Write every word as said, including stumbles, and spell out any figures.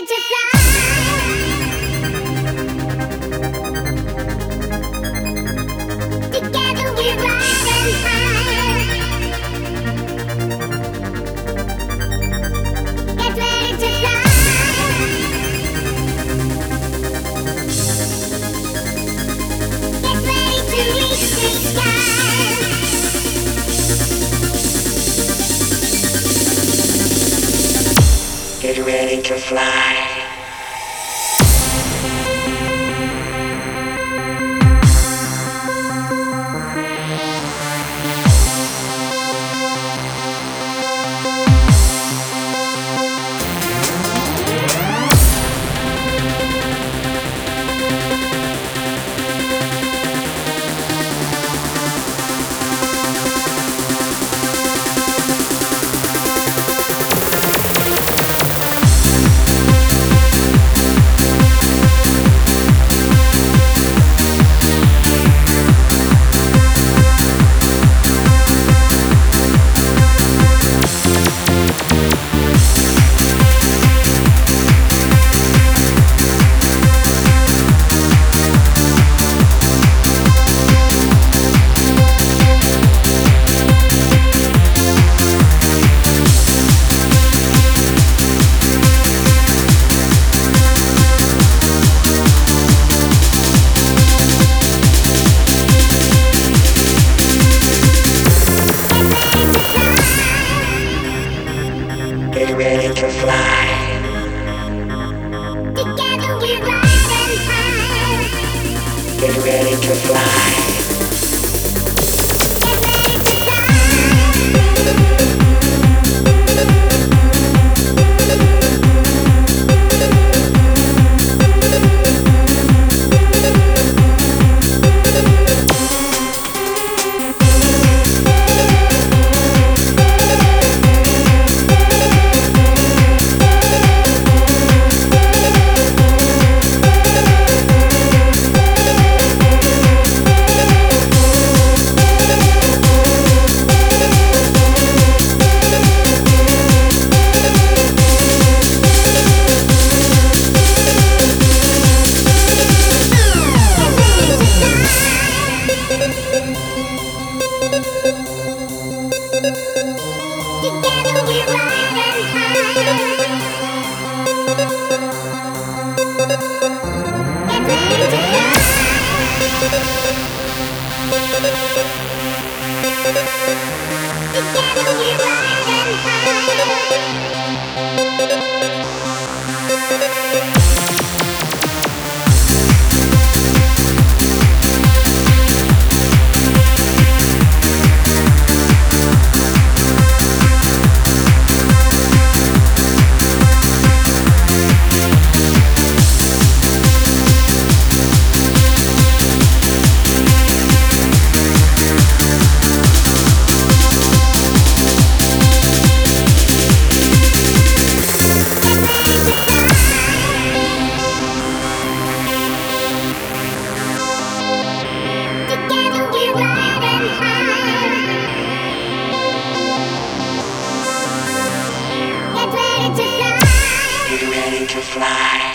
to fly. Together we're rising high. Get ready to fly. Get ready to reach the sky. Get ready to fly. Get ready to fly. Together we're rising high. Get ready to fly. Get ready to fly. Together we're rising high. Get ready to fly. Together we're rising Together we're riding high. Get ready to fly. Get ready to fly.